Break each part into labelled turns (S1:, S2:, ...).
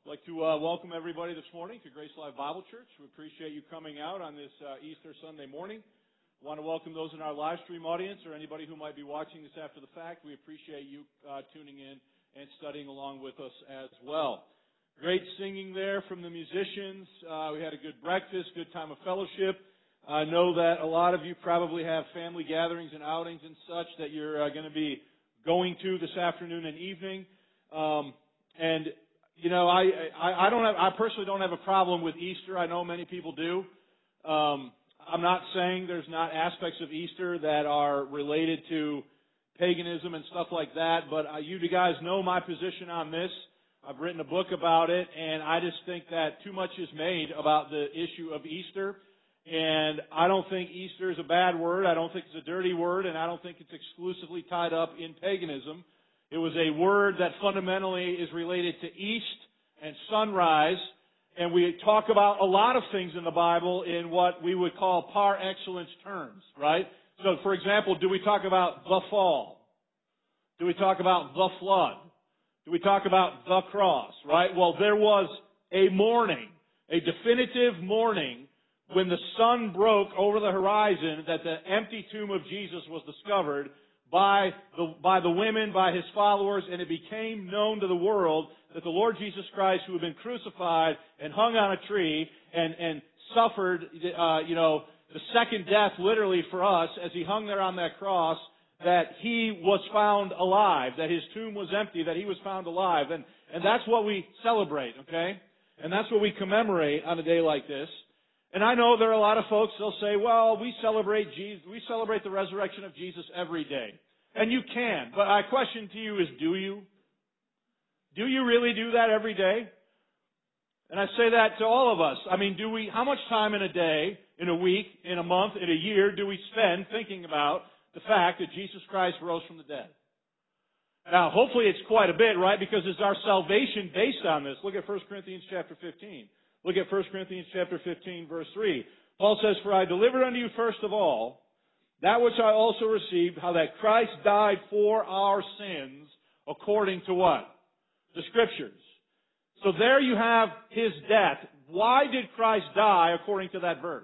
S1: I'd like to welcome everybody this morning to Grace Life Bible Church. We appreciate you coming out on this Easter Sunday morning. I want to welcome those in our live stream audience or anybody who might be watching this after the fact. We appreciate you tuning in and studying along with us as well. Great singing there from the musicians. We had a good breakfast, good time of fellowship. I know that a lot of you probably have family gatherings and outings and such that you're going to be going to this afternoon and evening. I personally don't have a problem with Easter. I know many people do. I'm not saying there's not aspects of Easter that are related to paganism and stuff like that, but you guys know my position on this. I've written a book about it, and I just think that too much is made about the issue of Easter. And I don't think Easter is a bad word. I don't think it's a dirty word, and I don't think it's exclusively tied up in paganism. It was a word that fundamentally is related to east and sunrise, and we talk about a lot of things in the Bible in what we would call par excellence terms, right? So, for example, do we talk about the fall? Do we talk about the flood? Do we talk about the cross, right? Well, there was a morning, a definitive morning, when the sun broke over the horizon that the empty tomb of Jesus was discovered by the women, by his followers, and it became known to the world that the Lord Jesus Christ, who had been crucified and hung on a tree and suffered, the second death literally for us as he hung there on that cross, that he was found alive, that his tomb was empty, that he was found alive. And that's what we celebrate, okay? And that's what we commemorate on a day like this. And I know there are a lot of folks, they'll say, well, we celebrate the resurrection of Jesus every day. And you can, but my question to you is, do you? Do you really do that every day? And I say that to all of us. I mean, how much time in a day, in a week, in a month, in a year do we spend thinking about the fact that Jesus Christ rose from the dead? Now, hopefully it's quite a bit, right? Because is our salvation based on this? Look at 1 Corinthians chapter 15. Look at 1 Corinthians chapter 15, verse 3. Paul says, "For I delivered unto you first of all that which I also received, how that Christ died for our sins according to" what? The Scriptures. So there you have his death. Why did Christ die according to that verse?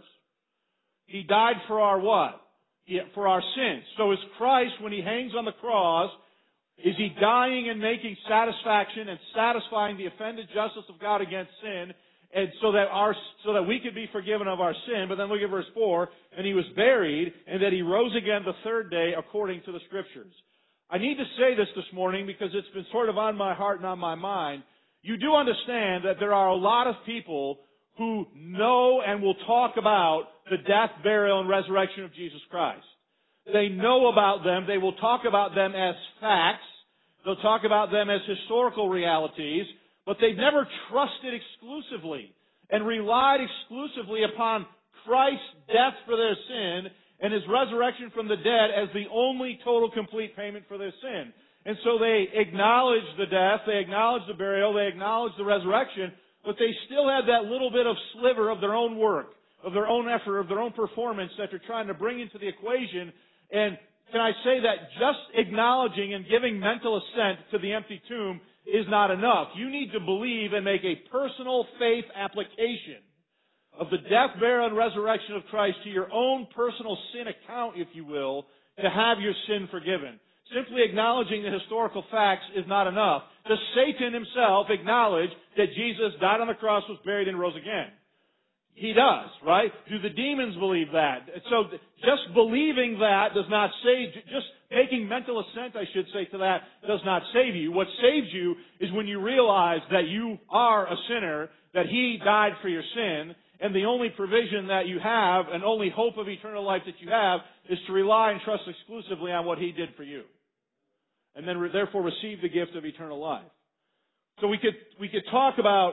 S1: He died for our what? For our sins. So is Christ, when he hangs on the cross, is he dying and making satisfaction and satisfying the offended justice of God against sin, and so that we could be forgiven of our sin? But then look at verse 4, and he was buried, and that he rose again the third day according to the Scriptures. I need to say this morning because it's been sort of on my heart and on my mind. You do understand that there are a lot of people who know and will talk about the death, burial, and resurrection of Jesus Christ. They know about them. They will talk about them as facts. They'll talk about them as historical realities. But they've never trusted exclusively and relied exclusively upon Christ's death for their sin and his resurrection from the dead as the only total complete payment for their sin. And so they acknowledge the death, they acknowledge the burial, they acknowledge the resurrection, but they still have that little bit of sliver of their own work, of their own effort, of their own performance that they're trying to bring into the equation. And can I say that just acknowledging and giving mental assent to the empty tomb is not enough. You need to believe and make a personal faith application of the death, burial, and resurrection of Christ to your own personal sin account, if you will, to have your sin forgiven. Simply acknowledging the historical facts is not enough. Does Satan himself acknowledge that Jesus died on the cross, was buried, and rose again? He does, right? Do the demons believe that? So just believing that does not save, just making mental assent, I should say, to that does not save you. What saves you is when you realize that you are a sinner, that he died for your sin, and the only provision that you have and only hope of eternal life that you have is to rely and trust exclusively on what he did for you. And then therefore receive the gift of eternal life. So we could talk about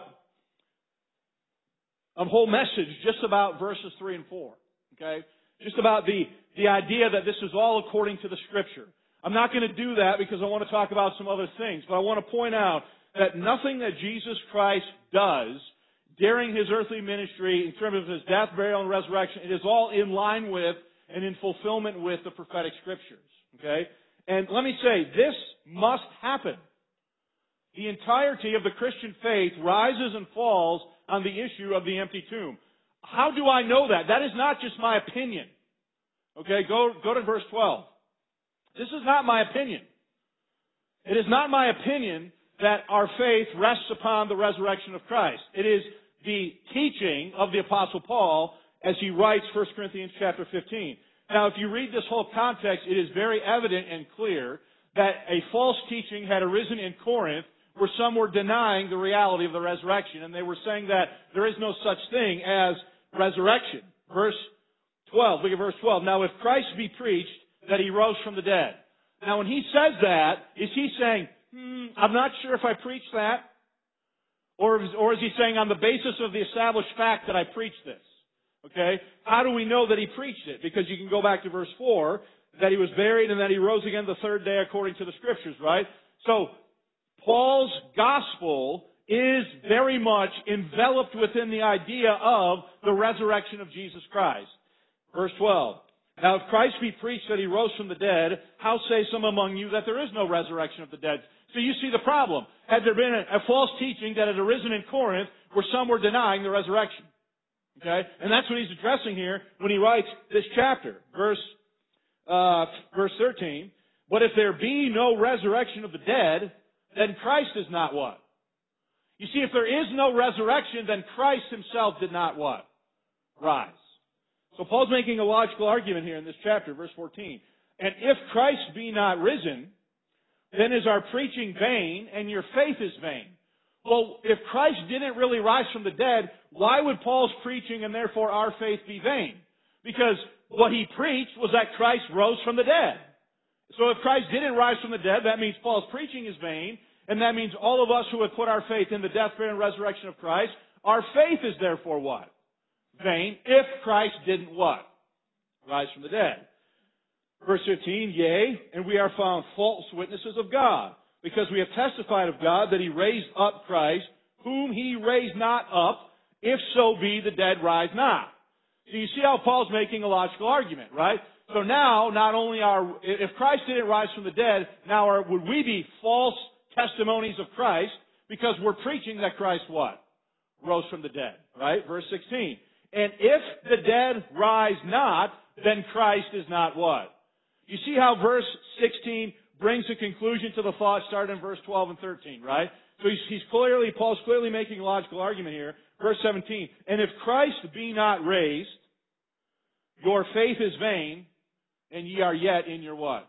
S1: a whole message just about verses 3 and 4. Okay? Just about the idea that this is all according to the Scripture. I'm not going to do that because I want to talk about some other things, but I want to point out that nothing that Jesus Christ does during his earthly ministry in terms of his death, burial, and resurrection, it is all in line with and in fulfillment with the prophetic Scriptures. Okay? And let me say, this must happen. The entirety of the Christian faith rises and falls on the issue of the empty tomb. How do I know that? That is not just my opinion. Okay, go to verse 12. This is not my opinion. It is not my opinion that our faith rests upon the resurrection of Christ. It is the teaching of the Apostle Paul as he writes 1 Corinthians chapter 15. Now, if you read this whole context, it is very evident and clear that a false teaching had arisen in Corinth where some were denying the reality of the resurrection, and they were saying that there is no such thing as resurrection. Verse 12, look at verse 12. Now, if Christ be preached that he rose from the dead. Now, when he says that, is he saying, I'm not sure if I preached that? Or is he saying on the basis of the established fact that I preached this? Okay? How do we know that he preached it? Because you can go back to verse 4, that he was buried and that he rose again the third day according to the Scriptures, right? So, Paul's gospel is very much enveloped within the idea of the resurrection of Jesus Christ. Verse 12. Now, if Christ be preached that he rose from the dead, how say some among you that there is no resurrection of the dead? So you see the problem. Had there been a false teaching that had arisen in Corinth where some were denying the resurrection? Okay? And that's what he's addressing here when he writes this chapter. Verse 13. But if there be no resurrection of the dead, then Christ is not what? You see, if there is no resurrection, then Christ himself did not what? Rise. So Paul's making a logical argument here in this chapter, verse 14. And if Christ be not risen, then is our preaching vain, and your faith is vain. Well, if Christ didn't really rise from the dead, why would Paul's preaching and therefore our faith be vain? Because what he preached was that Christ rose from the dead. So if Christ didn't rise from the dead, that means Paul's preaching is vain, and that means all of us who have put our faith in the death, burial, and resurrection of Christ, our faith is therefore what? Vain, if Christ didn't what? Rise from the dead. Verse 15, yea, and we are found false witnesses of God, because we have testified of God that he raised up Christ, whom he raised not up, if so be the dead rise not. So you see how Paul's making a logical argument, right? So now, not only if Christ didn't rise from the dead, now would we be false testimonies of Christ, because we're preaching that Christ what? Rose from the dead, right? Verse 16. And if the dead rise not, then Christ is not what? You see how verse 16 brings a conclusion to the thought started in verse 12 and 13, right? So Paul's clearly making a logical argument here. Verse 17. And if Christ be not raised, your faith is vain, and ye are yet in your what?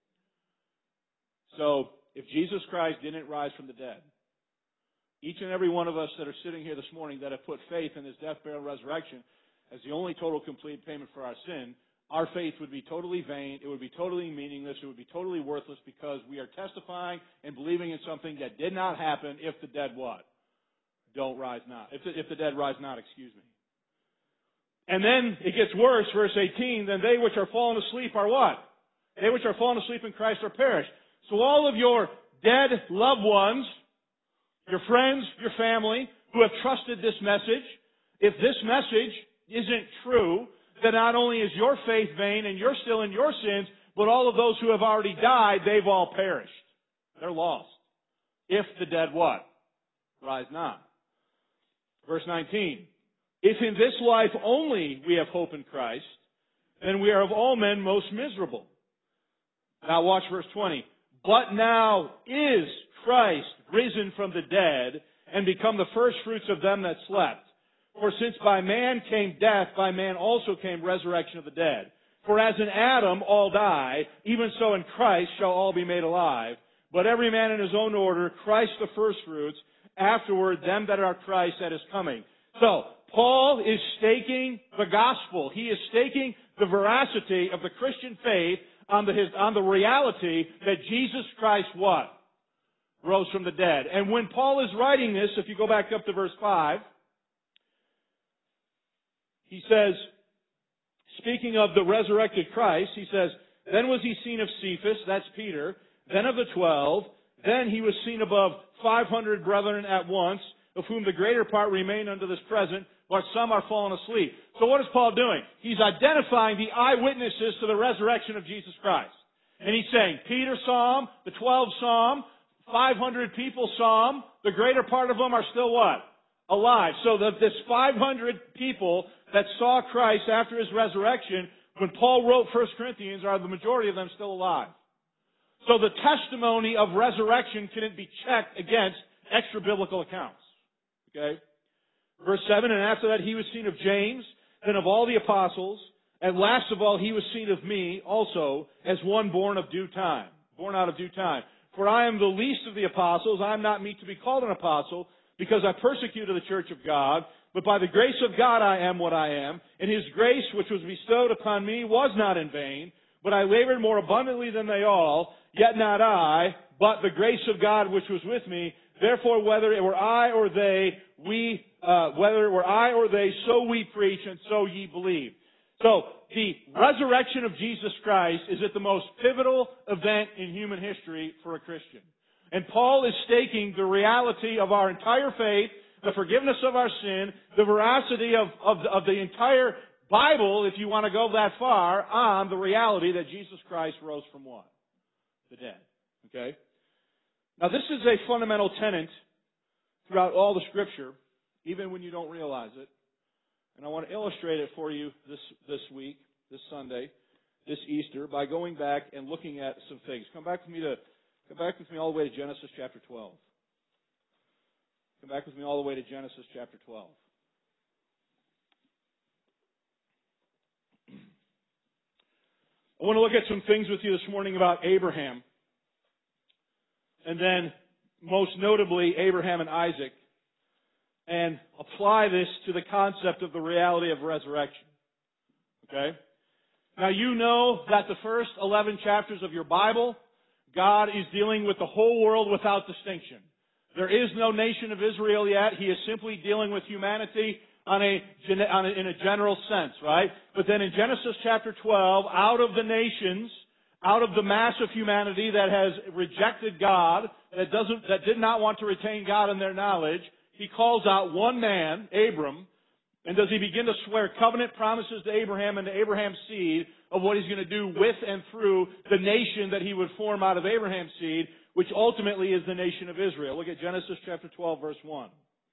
S1: So, if Jesus Christ didn't rise from the dead, each and every one of us that are sitting here this morning that have put faith in his death, burial, and resurrection as the only total complete payment for our sin, our faith would be totally vain, it would be totally meaningless, it would be totally worthless, because we are testifying and believing in something that did not happen if the dead what? Don't rise not. If the dead rise not, excuse me. And then it gets worse, verse 18, then they which are fallen asleep are what? They which are fallen asleep in Christ are perished. So all of your dead loved ones, your friends, your family, who have trusted this message, if this message isn't true, then not only is your faith vain and you're still in your sins, but all of those who have already died, they've all perished. They're lost. If the dead what? Rise not. Verse 19. If in this life only we have hope in Christ, then we are of all men most miserable. Now watch verse 20. But now is Christ risen from the dead and become the firstfruits of them that slept. For since by man came death, by man also came resurrection of the dead. For as in Adam all die, even so in Christ shall all be made alive. But every man in his own order, Christ the firstfruits, afterward them that are Christ that is coming. So, Paul is staking the gospel. He is staking the veracity of the Christian faith on the reality that Jesus Christ what? Rose from the dead. And when Paul is writing this, if you go back up to verse 5, he says, speaking of the resurrected Christ, he says, then was he seen of Cephas, that's Peter, then of the 12, then he was seen above 500 brethren at once, of whom the greater part remain unto this present, but some are fallen asleep. So what is Paul doing? He's identifying the eyewitnesses to the resurrection of Jesus Christ. And he's saying, Peter saw him, the 12 saw him, 500 people saw him. The greater part of them are still what? Alive. So this 500 people that saw Christ after his resurrection, when Paul wrote 1 Corinthians, are the majority of them still alive. So the testimony of resurrection can be checked against extra-biblical accounts. Okay? Verse 7, and after that he was seen of James, then of all the apostles, and last of all he was seen of me also, as one born of due time. Born out of due time. For I am the least of the apostles, I am not meet to be called an apostle, because I persecuted the church of God, but by the grace of God I am what I am, and his grace which was bestowed upon me was not in vain, but I labored more abundantly than they all, yet not I, but the grace of God which was with me. Therefore, whether it were I or they, so we preach, and so ye believe. So, the resurrection of Jesus Christ is at the most pivotal event in human history for a Christian. And Paul is staking the reality of our entire faith, the forgiveness of our sin, the veracity of the entire Bible, if you want to go that far, on the reality that Jesus Christ rose from what? The dead. Okay? Now this is a fundamental tenet throughout all the Scripture, even when you don't realize it. And I want to illustrate it for you this week, this Sunday, this Easter, by going back and looking at some things. Come back with me all the way to Genesis chapter 12. Come back with me all the way to Genesis chapter 12. I want to look at some things with you this morning about Abraham. And then, most notably, Abraham and Isaac. And apply this to the concept of the reality of resurrection. Okay? Now you know that the first 11 chapters of your Bible, God is dealing with the whole world without distinction. There is no nation of Israel yet. He is simply dealing with humanity in a general sense, right? But then in Genesis chapter 12, out of the nations, out of the mass of humanity that has rejected God, that did not want to retain God in their knowledge, he calls out one man, Abram, and does he begin to swear covenant promises to Abraham and to Abraham's seed of what he's going to do with and through the nation that he would form out of Abraham's seed, which ultimately is the nation of Israel. Look at Genesis chapter 12, verse 1.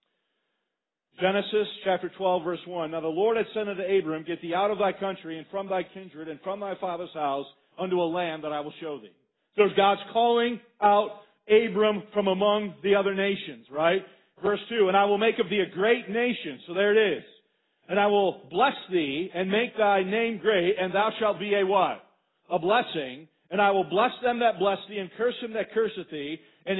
S1: Genesis chapter 12, verse 1. Now the Lord had said unto Abram, Get thee out of thy country and from thy kindred and from thy father's house unto a land that I will show thee. So God's calling out Abram from among the other nations, right? Verse 2, and I will make of thee a great nation. So there it is. And I will bless thee and make thy name great, and thou shalt be a what? A blessing. And I will bless them that bless thee, and curse him that curseth thee. And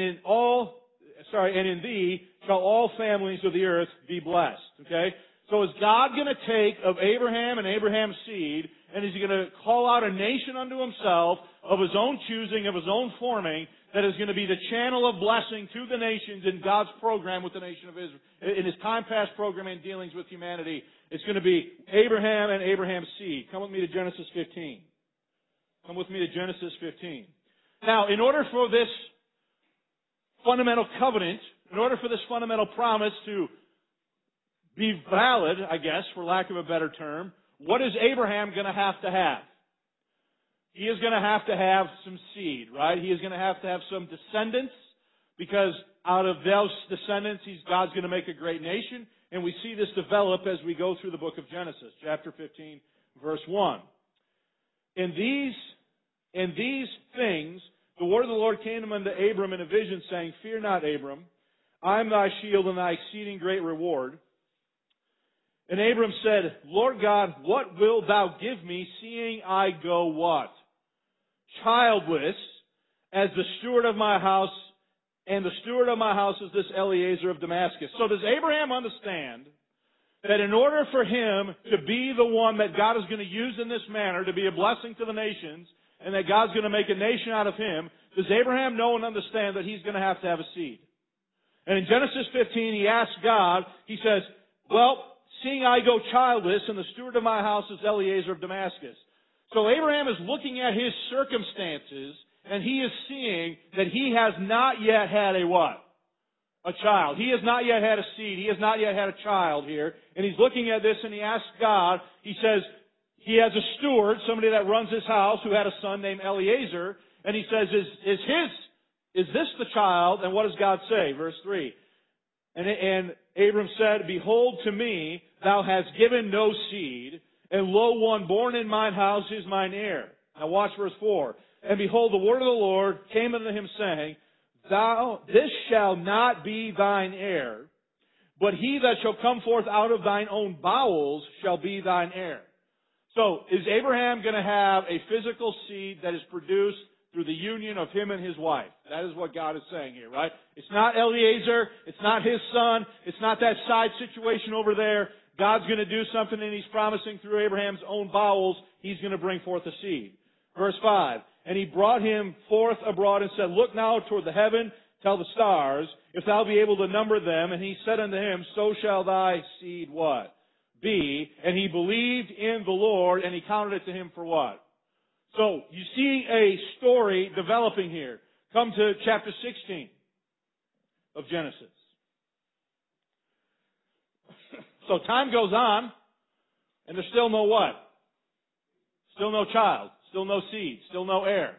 S1: in thee shall all families of the earth be blessed. Okay? So is God going to take of Abraham and Abraham's seed, and is he going to call out a nation unto himself of his own choosing, of his own forming, that is going to be the channel of blessing to the nations in God's program with the nation of Israel, in his time past program and dealings with humanity? It's going to be Abraham and Abraham's seed. Come with me to Genesis 15. Come with me to Genesis 15. Now, in order for this fundamental covenant, in order for this fundamental promise to be valid, I guess, for lack of a better term, what is Abraham going to have? He is going to have some seed, right? He is going to have some descendants, because out of those descendants, God's going to make a great nation. And we see this develop as we go through the book of Genesis, chapter 15, verse 1. In these things, the word of the Lord came unto Abram in a vision, saying, Fear not, Abram, I am thy shield and thy exceeding great reward. And Abram said, Lord God, what wilt thou give me, seeing I go what? Childless, as the steward of my house, and the steward of my house is this Eliezer of Damascus. So does Abraham understand that in order for him to be the one that God is going to use in this manner, to be a blessing to the nations, and that God's going to make a nation out of him, does Abraham know and understand that he's going to have a seed? And in Genesis 15, he asks God, he says, well, seeing I go childless, and the steward of my house is Eliezer of Damascus. So Abraham is looking at his circumstances, and he is seeing that he has not yet had a what? A child. He has not yet had a seed. He has not yet had a child here. And he's looking at this, and he asks God, he says, he has a steward, somebody that runs his house, who had a son named Eliezer, and he says, is his Is this the child? And what does God say? Verse 3. And Abram said, Behold, to me thou hast given no seed, and lo, one born in mine house is mine heir. Now watch verse 4. And behold, the word of the Lord came unto him, saying, This shall not be thine heir, but he that shall come forth out of thine own bowels shall be thine heir. So, is Abraham going to have a physical seed that is produced through the union of him and his wife? That is what God is saying here, right? It's not Eliezer. It's not his son. It's not that side situation over there. God's going to do something, and He's promising through Abraham's own bowels, He's going to bring forth a seed. Verse 5, And he brought him forth abroad and said, Look now toward the heaven, tell the stars, if thou be able to number them. And he said unto him, So shall thy seed what? Be. And he believed in the Lord, and He counted it to him for what? So, you see a story developing here. Come to chapter 16 of Genesis. So time goes on, and there's still no what? Still no child. Still no seed. Still no heir.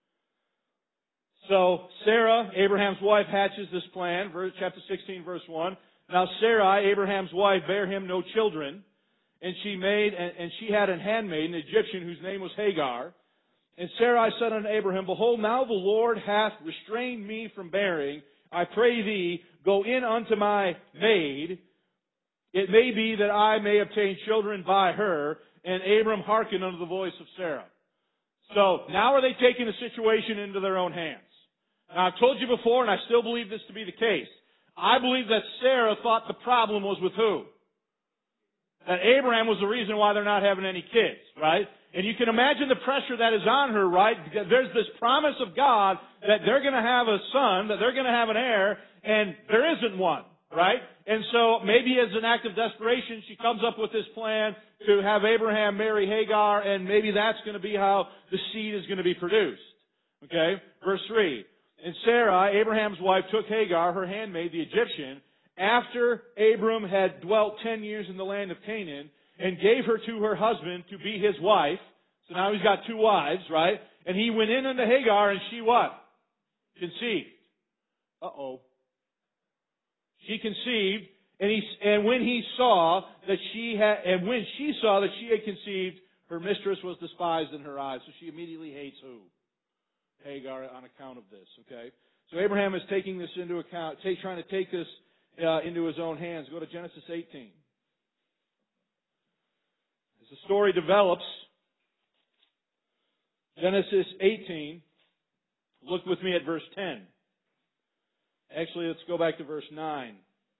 S1: So Sarah, Abraham's wife, hatches this plan. Chapter 16, verse 1. Now Sarai, Abraham's wife, bare him no children, and she had an handmaid, an Egyptian, whose name was Hagar. And Sarai said unto Abraham, Behold, now the Lord hath restrained me from bearing. I pray thee, go in unto my maid. It may be that I may obtain children by her. And Abram hearkened unto the voice of Sarah. So, now are they taking the situation into their own hands? Now, I've told you before, and I still believe this to be the case. I believe that Sarah thought the problem was with who? That Abraham was the reason why they're not having any kids, right? And you can imagine the pressure that is on her, right? Because there's this promise of God that they're going to have a son, that they're going to have an heir, and there isn't one, right? And so maybe as an act of desperation, she comes up with this plan to have Abraham marry Hagar, and maybe that's going to be how the seed is going to be produced. Okay? Verse 3. And Sarah, Abraham's wife, took Hagar, her handmaid, the Egyptian, after Abram had dwelt 10 years in the land of Canaan, and gave her to her husband to be his wife. So now he's got two wives, right? And he went in unto Hagar, and she what? Conceived. Uh-oh. She conceived, and when she saw that she had conceived, her mistress was despised in her eyes. So she immediately hates who? Hagar, on account of this. Okay. So Abraham is taking this into account, trying to take this into his own hands. Go to Genesis 18. As the story develops, Genesis 18. Look with me at verse 10. Actually, let's go back to verse 9.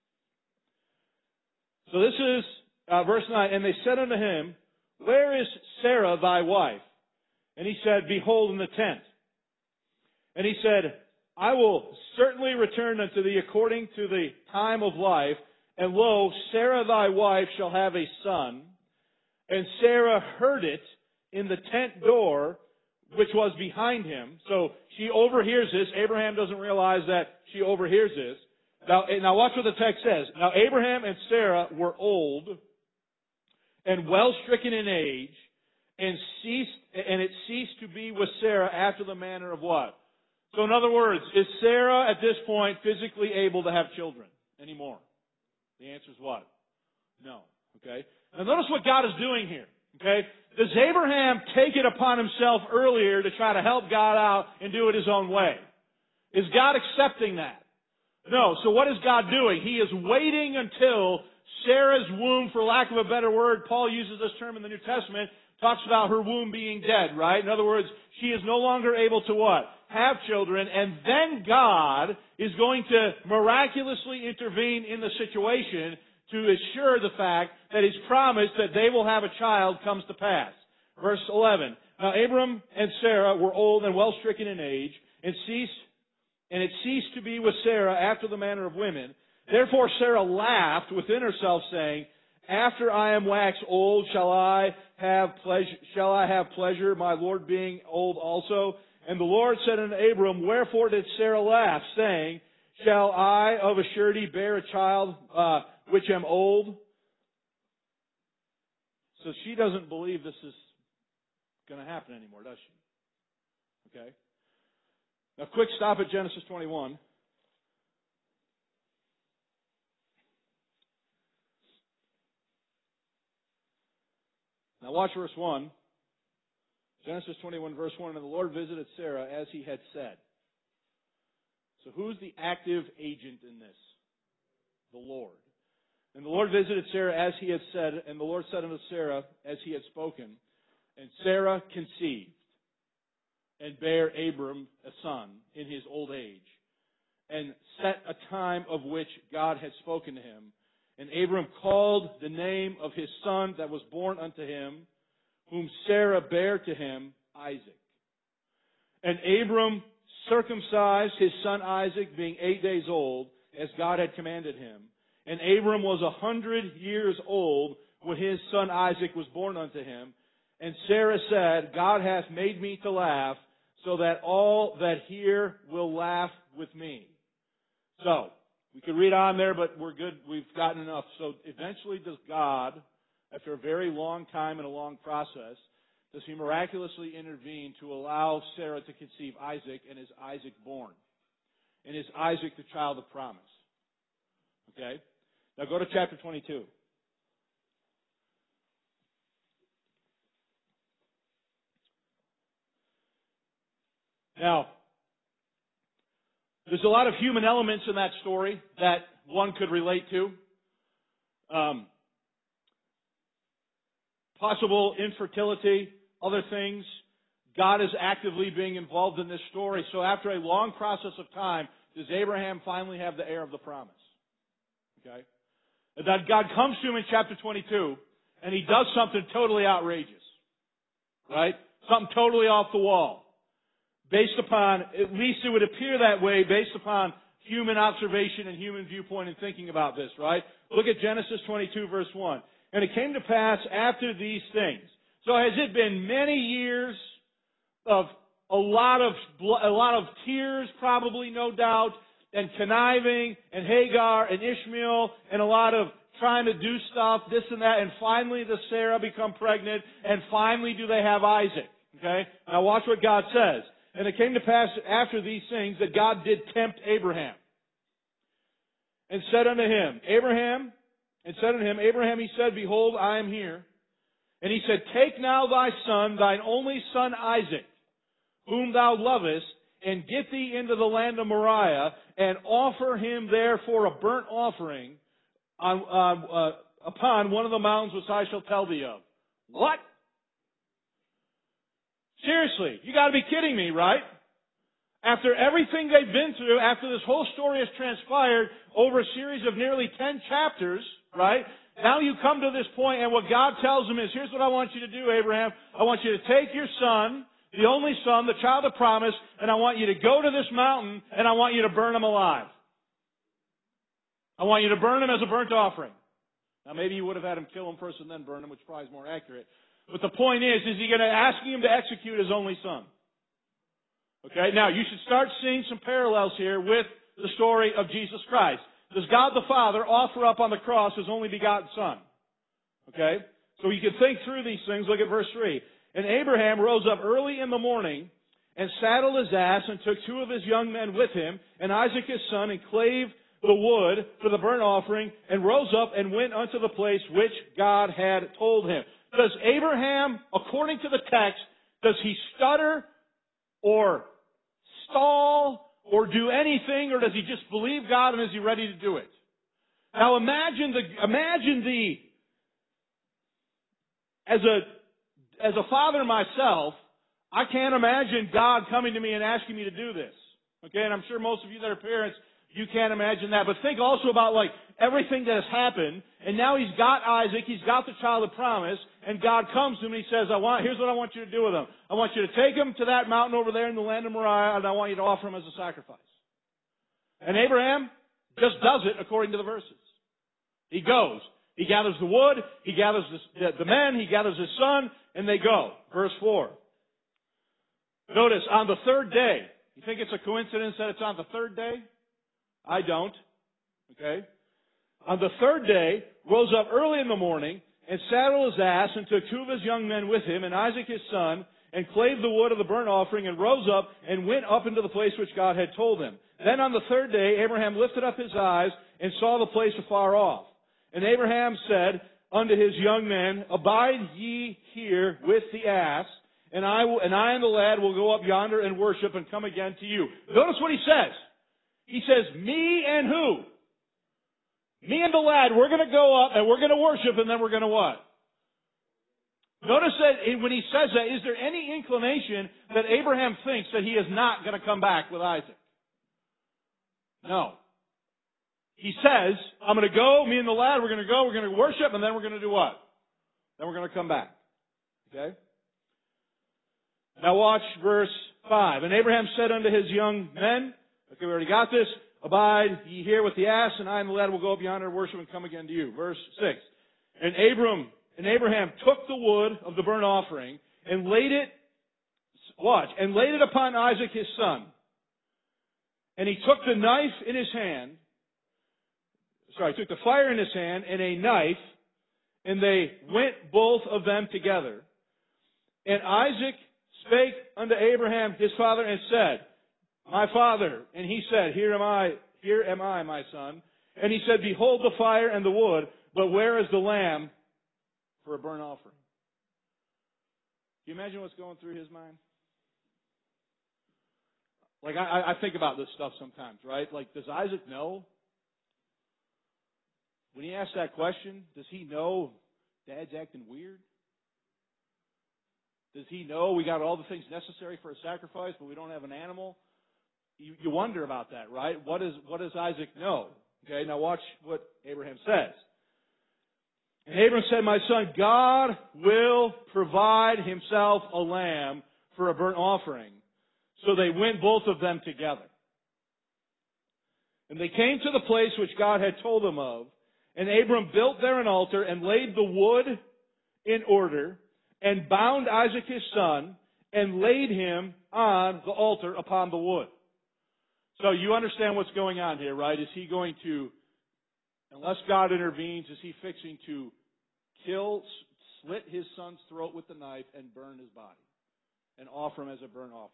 S1: So this is verse 9. And they said unto him, Where is Sarah thy wife? And he said, Behold, in the tent. And he said, I will certainly return unto thee according to the time of life. And lo, Sarah thy wife shall have a son. And Sarah heard it in the tent door, which was behind him. So she overhears this. Abraham doesn't realize that she overhears this. Now watch what the text says. Now Abraham and Sarah were old and well stricken in age, and it ceased to be with Sarah after the manner of what? So in other words, is Sarah at this point physically able to have children anymore? The answer is what? No. Okay? Now notice what God is doing here. Okay? Does Abraham take it upon himself earlier to try to help God out and do it his own way? Is God accepting that? No. So what is God doing? He is waiting until Sarah's womb, for lack of a better word, Paul uses this term in the New Testament, talks about her womb being dead, right? In other words, she is no longer able to what? Have children, and then God is going to miraculously intervene in the situation to assure the fact that His promise that they will have a child comes to pass. Verse 11. Now Abram and Sarah were old and well stricken in age, and it ceased to be with Sarah after the manner of women. Therefore Sarah laughed within herself, saying, After I am waxed old, shall I have pleasure, my Lord being old also? And the Lord said unto Abram, Wherefore did Sarah laugh, saying, Shall I of a surety bear a child which am old? So she doesn't believe this is going to happen anymore, does she? Okay. A quick stop at Genesis 21. Now watch verse 1. Genesis 21, verse 1. And the Lord visited Sarah as he had said. So who's the active agent in this? The Lord. And the Lord visited Sarah as he had said, and the Lord said unto Sarah as he had spoken. And Sarah conceived and bare Abram a son in his old age, and set a time of which God had spoken to him. And Abram called the name of his son that was born unto him, whom Sarah bare to him, Isaac. And Abram circumcised his son Isaac, being 8 days old, as God had commanded him. And Abram was 100 years old when his son Isaac was born unto him. And Sarah said, God hath made me to laugh, so that all that hear will laugh with me. So, we could read on there, but we're good. We've gotten enough. So eventually does God, after a very long time and a long process, does He miraculously intervene to allow Sarah to conceive Isaac, and is Isaac born? And is Isaac the child of promise? Okay? Now go to chapter 22. Now, there's a lot of human elements in that story that one could relate to. Possible infertility, other things. God is actively being involved in this story. So after a long process of time, does Abraham finally have the heir of the promise? Okay? And that God comes to him in chapter 22, and He does something totally outrageous. Right? Something totally off the wall. Based upon, at least it would appear that way, based upon human observation and human viewpoint in thinking about this, right? Look at Genesis 22, verse 1. And it came to pass after these things. So has it been many years of a lot of tears, probably, no doubt, and conniving, and Hagar, and Ishmael, and a lot of trying to do stuff, this and that, and finally does Sarah become pregnant, and finally do they have Isaac, okay? Now watch what God says. And it came to pass after these things that God did tempt Abraham. And said unto him, Abraham, he said, Behold, I am here. And He said, Take now thy son, thine only son Isaac, whom thou lovest, and get thee into the land of Moriah, and offer him there for a burnt offering upon one of the mountains which I shall tell thee of. What? Seriously, you got to be kidding me, right? After everything they've been through, after this whole story has transpired over a series of nearly 10 chapters, right? Now you come to this point, and what God tells them is, here's what I want you to do, Abraham. I want you to take your son, the only son, the child of promise, and I want you to go to this mountain, and I want you to burn him alive. I want you to burn him as a burnt offering. Now maybe you would have had him kill him first and then burn him, which probably is more accurate. But the point is he going to ask him to execute his only son? Okay, now you should start seeing some parallels here with the story of Jesus Christ. Does God the Father offer up on the cross His only begotten Son? Okay, so you can think through these things. Look at verse 3. And Abraham rose up early in the morning and saddled his ass and took 2 of his young men with him and Isaac his son and clave the wood for the burnt offering and rose up and went unto the place which God had told him. Does Abraham, according to the text, does he stutter or stall or do anything, or does he just believe God and is he ready to do it? Now imagine as a father myself, I can't imagine God coming to me and asking me to do this. Okay, and I'm sure most of you that are parents, you can't imagine that. But think also about everything that has happened, and now he's got Isaac, he's got the child of promise, and God comes to him and He says, here's what I want you to do with him. I want you to take him to that mountain over there in the land of Moriah, and I want you to offer him as a sacrifice. And Abraham just does it according to the verses. He goes. He gathers the wood, he gathers the men, he gathers his son, and they go. Verse 4. Notice, on the third day. You think it's a coincidence that it's on the third day? I don't. Okay? On the third day, rose up early in the morning, and saddled his ass, and took 2 of his young men with him, and Isaac his son, and clave the wood of the burnt offering, and rose up, and went up into the place which God had told him. Then on the third day, Abraham lifted up his eyes, and saw the place afar off. And Abraham said unto his young men, Abide ye here with the ass, and I and the lad will go up yonder and worship, and come again to you. Notice what he says. He says, me and who? Me and the lad, we're going to go up, and we're going to worship, and then we're going to what? Notice that when he says that, is there any inclination that Abraham thinks that he is not going to come back with Isaac? No. He says, I'm going to go, me and the lad, we're going to worship, and then we're going to do what? Then we're going to come back. Okay? Now watch verse 5. And Abraham said unto his young men, okay, we already got this, Abide ye here with the ass, and I and the lad will go up yonder and worship and come again to you. Verse 6. And Abraham took the wood of the burnt offering and laid it upon Isaac his son. And he took the knife in his hand, took the fire in his hand and a knife, and they went both of them together. And Isaac spake unto Abraham his father and said, My father. And he said, Here am I, my son. And he said, Behold the fire and the wood, but where is the lamb for a burnt offering? Can you imagine what's going through his mind? Like, I think about this stuff sometimes, right? Like, does Isaac know? When he asks that question, does he know Dad's acting weird? Does he know we got all the things necessary for a sacrifice, but we don't have an animal? You wonder about that, right? What does Isaac know? Okay, now watch what Abraham says. And Abraham said, My son, God will provide himself a lamb for a burnt offering. So they went both of them together. And they came to the place which God had told them of. And Abram built there an altar and laid the wood in order and bound Isaac his son and laid him on the altar upon the wood. So you understand what's going on here, right? Is he going to, unless God intervenes, is he fixing to slit his son's throat with the knife and burn his body and offer him as a burnt offering?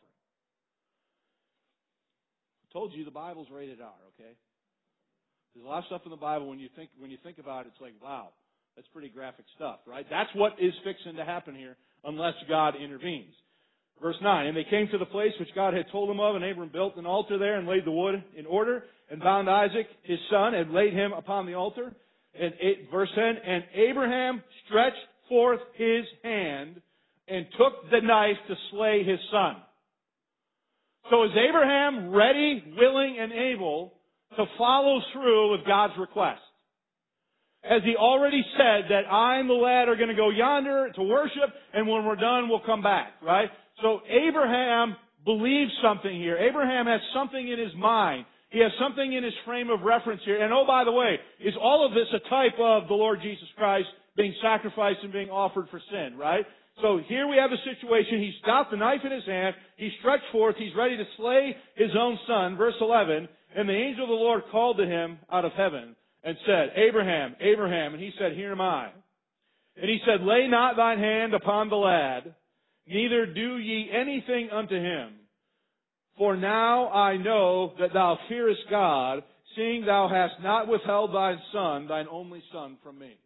S1: I told you the Bible's rated R, okay? There's a lot of stuff in the Bible when you think about it, it's like, wow, that's pretty graphic stuff, right? That's what is fixing to happen here unless God intervenes. Verse 9, And they came to the place which God had told them of, and Abram built an altar there and laid the wood in order and bound Isaac his son and laid him upon the altar. And verse 10, And Abraham stretched forth his hand and took the knife to slay his son. So is Abraham ready, willing, and able to follow through with God's request? As he already said that I and the lad are going to go yonder to worship, and when we're done, we'll come back, right? So Abraham believes something here. Abraham has something in his mind. He has something in his frame of reference here. And oh, by the way, is all of this a type of the Lord Jesus Christ being sacrificed and being offered for sin, right? So here we have a situation. He's got the knife in his hand. He's stretched forth. He's ready to slay his own son. Verse 11, And the angel of the Lord called to him out of heaven and said, Abraham, Abraham. And he said, Here am I. And he said, Lay not thine hand upon the lad, neither do ye anything unto him. For now I know that thou fearest God, seeing thou hast not withheld thine son, thine only son, from me.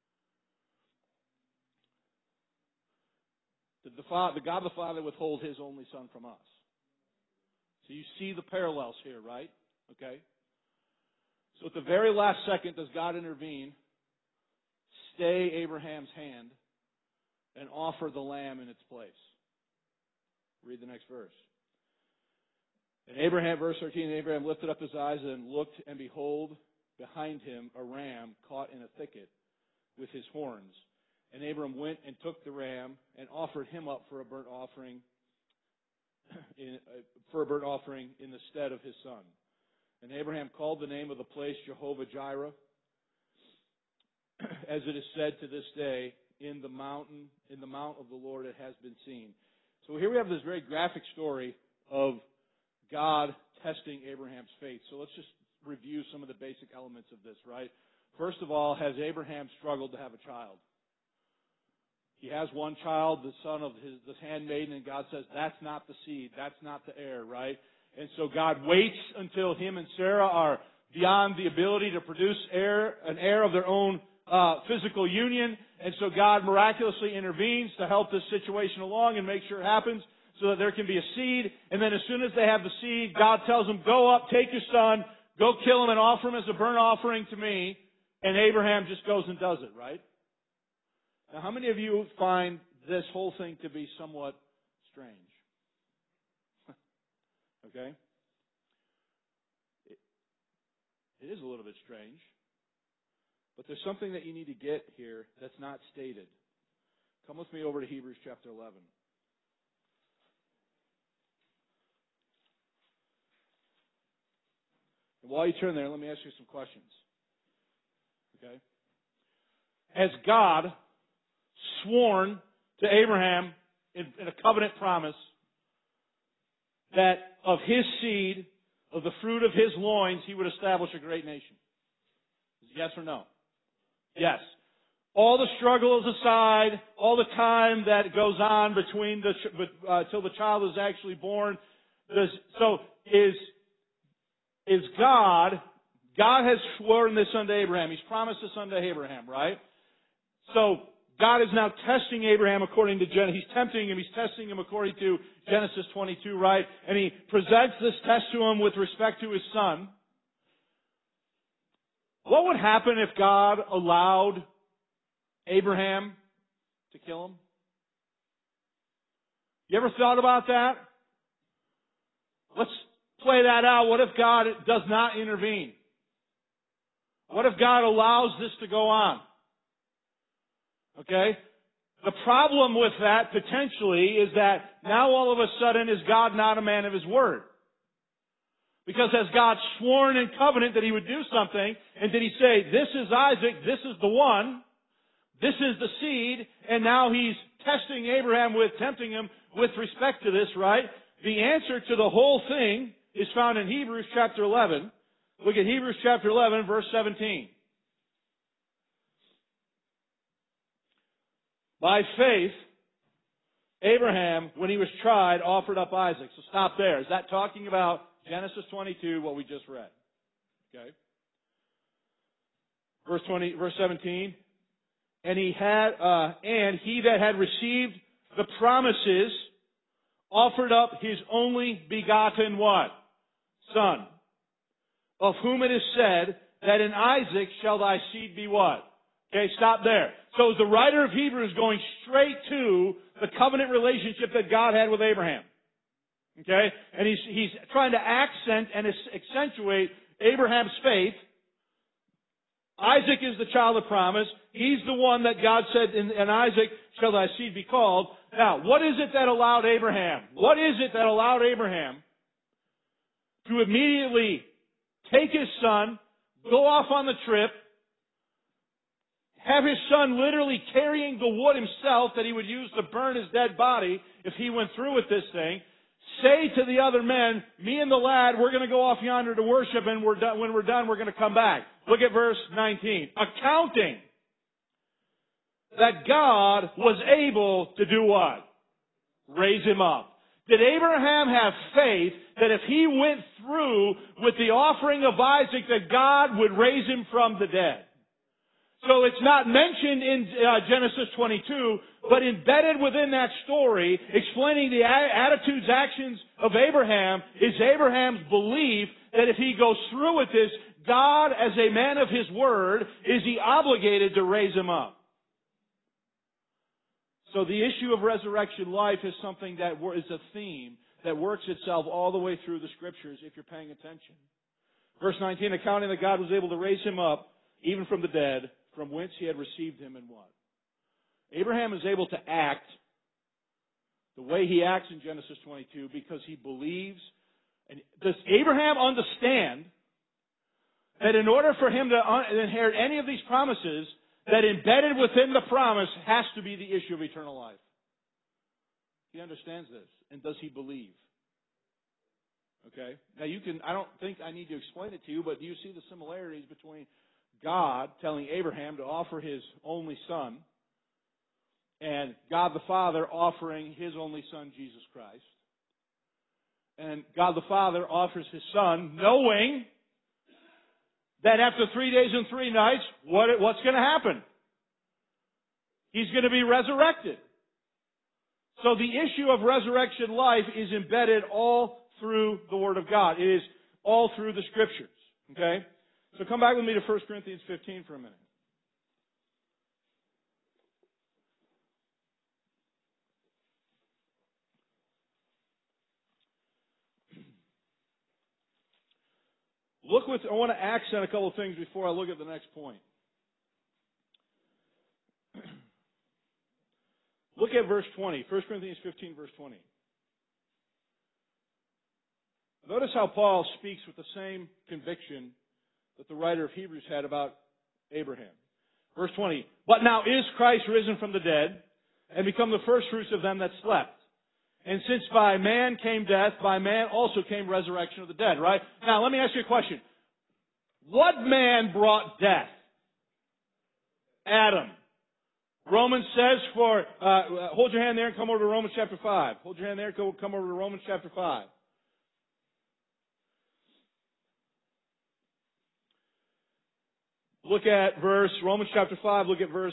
S1: Did the God the Father withhold his only son from us? So you see the parallels here, right? Okay? So at the very last second, does God intervene, stay Abraham's hand, and offer the lamb in its place? Read the next verse. And Abraham, verse 13, Abraham lifted up his eyes and looked, and behold, behind him a ram caught in a thicket with his horns. And Abram went and took the ram and offered him up for a burnt offering in the stead of his son. And Abraham called the name of the place Jehovah Jireh, as it is said to this day, in the mount of the Lord it has been seen. So here we have this very graphic story of God testing Abraham's faith. So let's just review some of the basic elements of this, right? First of all, has Abraham struggled to have a child? He has one child, the son of the handmaiden, and God says, that's not the seed, that's not the heir, right? And so God waits until him and Sarah are beyond the ability to produce an heir of their own physical union. And so God miraculously intervenes to help this situation along and make sure it happens so that there can be a seed. And then as soon as they have the seed, God tells them, go up, take your son, go kill him and offer him as a burnt offering to me. And Abraham just goes and does it, right? Now, how many of you find this whole thing to be somewhat strange? Okay? It is a little bit strange. But there's something that you need to get here that's not stated. Come with me over to Hebrews chapter 11. And while you turn there, let me ask you some questions. Okay? Has God sworn to Abraham in a covenant promise that of his seed, of the fruit of his loins, he would establish a great nation? Yes or no? Yes. All the struggles aside, all the time that goes on between till the child is actually born. Is God has sworn this unto Abraham. He's promised this unto Abraham, right? So God is now testing Abraham according to Genesis. He's tempting him. He's testing him according to Genesis 22, right? And he presents this test to him with respect to his son. What would happen if God allowed Abraham to kill him? You ever thought about that? Let's play that out. What if God does not intervene? What if God allows this to go on? Okay? The problem with that, potentially, is that now all of a sudden is God not a man of his word? Because has God sworn in covenant that he would do something, and did he say, this is Isaac, this is the one, this is the seed, and now he's tempting him with respect to this, right? The answer to the whole thing is found in Hebrews chapter 11. Look at Hebrews chapter 11, verse 17. By faith, Abraham, when he was tried, offered up Isaac. So stop there. Is that talking about Genesis 22, what we just read? Okay. Verse 17. And he that had received the promises offered up his only begotten what? Son. Of whom it is said that in Isaac shall thy seed be what? Okay, stop there. So the writer of Hebrews going straight to the covenant relationship that God had with Abraham. Okay? And he's trying to accent and accentuate Abraham's faith. Isaac is the child of promise. He's the one that God said, in Isaac shall thy seed be called. Now, what is it that allowed Abraham? What is it that allowed Abraham to immediately take his son, go off on the trip, have his son literally carrying the wood himself that he would use to burn his dead body if he went through with this thing, say to the other men, me and the lad, we're going to go off yonder to worship, and when we're done, we're going to come back. Look at verse 19. Accounting that God was able to do what? Raise him up. Did Abraham have faith that if he went through with the offering of Isaac, that God would raise him from the dead? So it's not mentioned in Genesis 22, but embedded within that story, explaining the attitudes, actions of Abraham, is Abraham's belief that if he goes through with this, God, as a man of his word, is he obligated to raise him up. So the issue of resurrection life is something that is a theme that works itself all the way through the Scriptures if you're paying attention. Verse 19, accounting that God was able to raise him up, even from the dead, from whence he had received him, and what? Abraham is able to act the way he acts in Genesis 22 because he believes. And does Abraham understand that in order for him to inherit any of these promises, that embedded within the promise has to be the issue of eternal life? He understands this. And does he believe? Okay? Now I don't think I need to explain it to you, but do you see the similarities between God telling Abraham to offer his only son and God the Father offering His only Son, Jesus Christ. And God the Father offers His Son, knowing that after 3 days and 3 nights, what's going to happen? He's going to be resurrected. So the issue of resurrection life is embedded all through the Word of God. It is all through the Scriptures. Okay? So come back with me to 1 Corinthians 15 for a minute. I want to accent a couple of things before I look at the next point. Look at verse 20. 1 Corinthians 15, verse 20. Notice how Paul speaks with the same conviction that the writer of Hebrews had about Abraham. Verse 20. But now is Christ risen from the dead and become the firstfruits of them that slept. And since by man came death, by man also came resurrection of the dead. Right? Now, let me ask you a question. What man brought death? Adam. Romans says hold your hand there and come over to Romans chapter 5. Hold your hand there and come over to Romans chapter 5. Look at Romans chapter 5, look at verse